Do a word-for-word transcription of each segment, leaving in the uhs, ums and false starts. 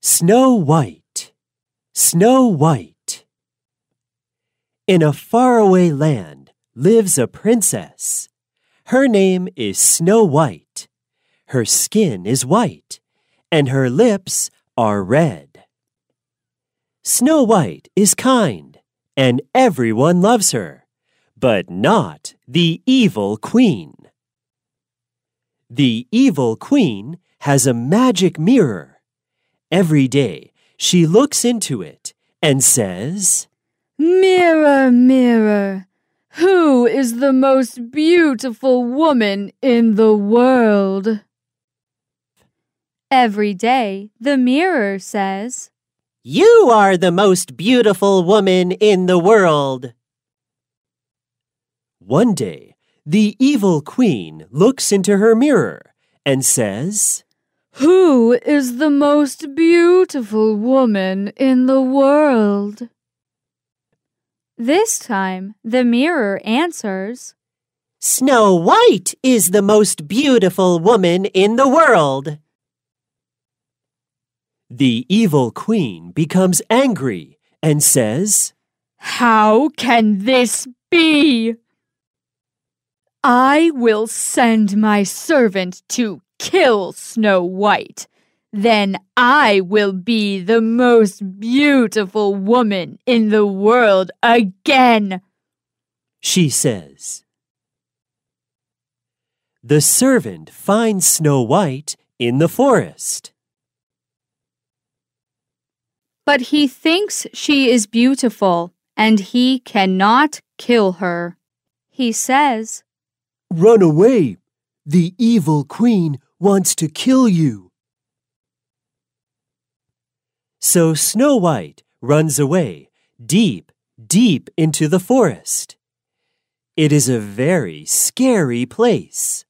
Snow White, Snow White. In a faraway land lives a princess. Her name is Snow White. Her skin is white, and her lips are red. Snow White is kind, and everyone loves her, but not the evil queen. The evil queen has a magic mirror. Every day she looks into it and says, "Mirror, mirror, who is the most beautiful woman in the world?" Every day the mirror says, "You are the most beautiful woman in the world." One day, the evil queen looks into her mirror and says, "Who is the most beautiful woman in the world?" This time, the mirror answers, "Snow White is the most beautiful woman in the world." The evil queen becomes angry and says, "How can this be? I will send my servant to kill Snow White. Then I will be the most beautiful woman in the world again," she says. The servant finds Snow White in the forest. But he thinks she is beautiful, and he cannot kill her. He says, "Run away! The evil queen wants to kill you." So Snow White runs away deep, deep into the forest. It is a very scary place.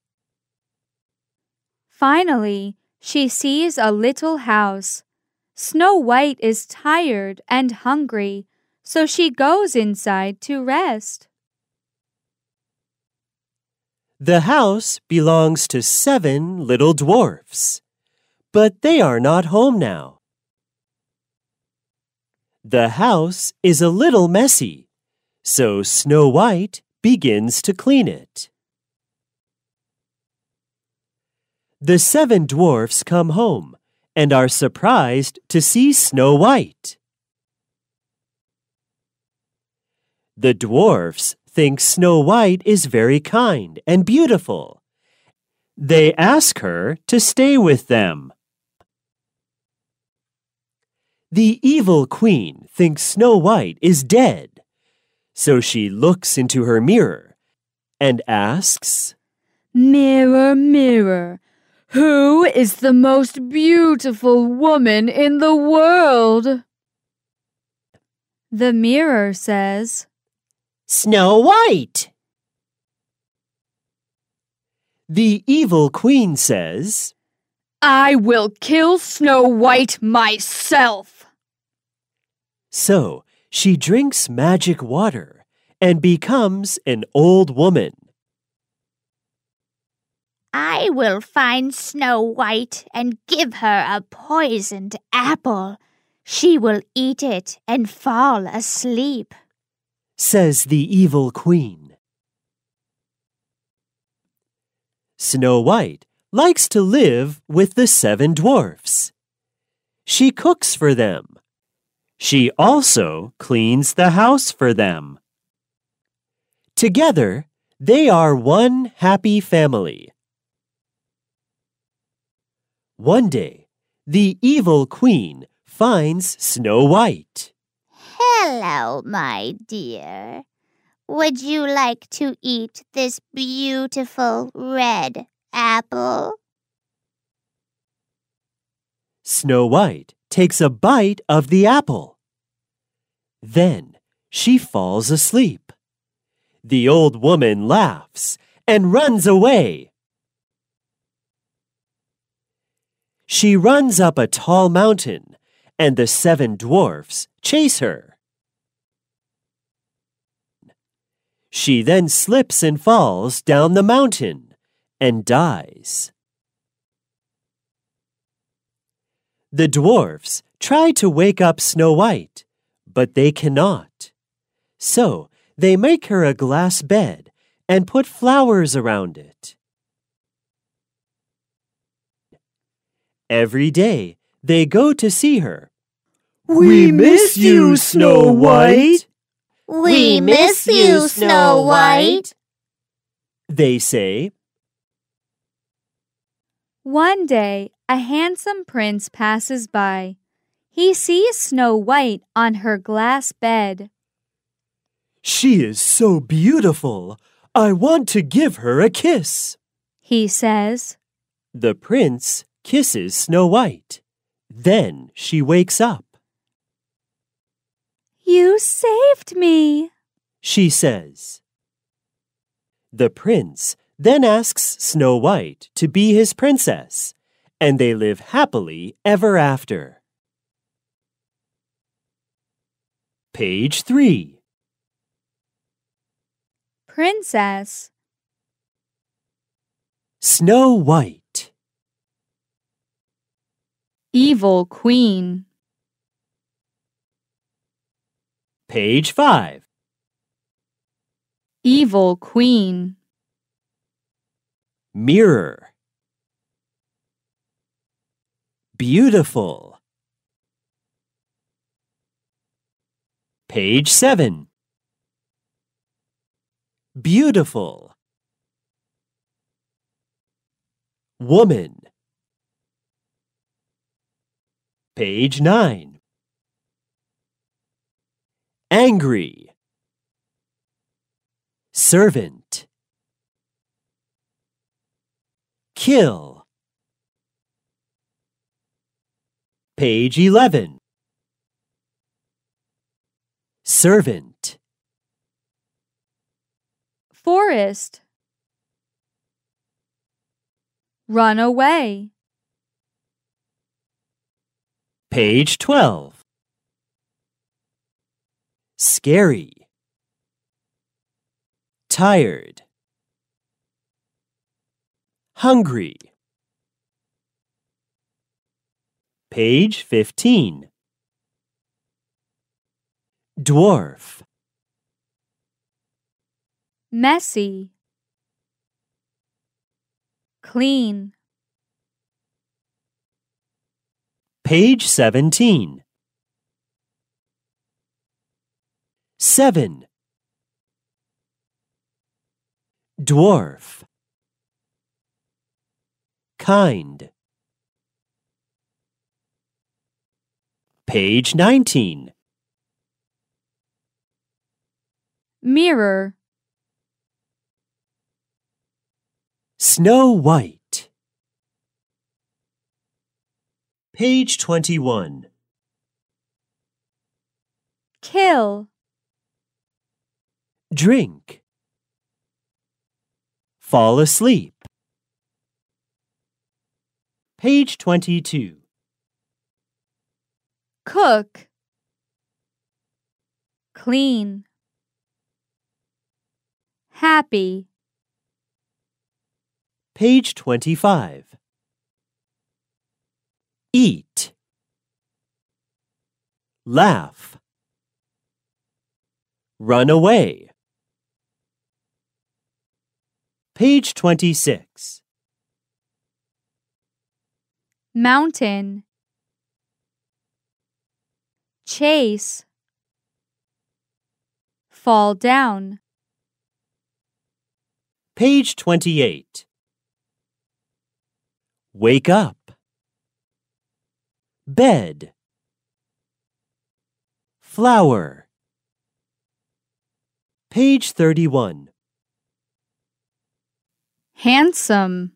Finally, she sees a little house. Snow White is tired and hungry, so she goes inside to rest. The house belongs to seven little dwarfs, but they are not home now. The house is a little messy, so Snow White begins to clean it. The seven dwarfs come home and are surprised to see Snow White. The dwarfs think Snow White is very kind and beautiful. They ask her to stay with them. The evil queen thinks Snow White is dead, so she looks into her mirror and asks, "Mirror, mirror, who is the most beautiful woman in the world?" The mirror says, "Snow White." The evil queen says, "I will kill Snow White myself." So she drinks magic water and becomes an old woman. "I will find Snow White and give her a poisoned apple. She will eat it and fall asleep," says the evil queen. Snow White likes to live with the seven dwarfs. She cooks for them. She also cleans the house for them. Together, they are one happy family. One day, the evil queen finds Snow White. "Hello, my dear. Would you like to eat this beautiful red apple?" Snow White takes a bite of the apple. Then she falls asleep. The old woman laughs and runs away. She runs up a tall mountain, and the seven dwarfs chase her. She then slips and falls down the mountain and dies. The dwarfs try to wake up Snow White, but they cannot. So they make her a glass bed and put flowers around it. Every day they go to see her. We miss you, Snow White. We miss you, Snow White. They say. One day, a handsome prince passes by. He sees Snow White on her glass bed. She is so beautiful. I want to give her a kiss, he says. The prince kisses Snow White. Then she wakes up. You saved me, she says. The prince then asks Snow White to be his princess, and they live happily ever after. Page three. Princess. Snow White. Evil Queen. Page five. Evil Queen. Mirror. Beautiful. Page seven. Beautiful. Woman. Page nine. Angry. Servant. Kill. Page eleven. Servant. Forest. Run away. Page twelve. Scary. Tired. Hungry. Page fifteen. Dwarf. Messy. Clean. Page seventeen. Seven. Dwarf. Kind. Page nineteen. Mirror. Snow White. Page twenty-one. Kill. Drink. Fall asleep. Page twenty-two. Cook. Clean. Happy. Page twenty-five. Eat. Laugh. Run away. Page twenty-six. Mountain. Chase. Fall down. Page twenty-eight. Wake up. Bed. Flower. Page thirty-one. Handsome.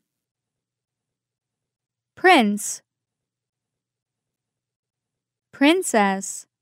Prince. Princess.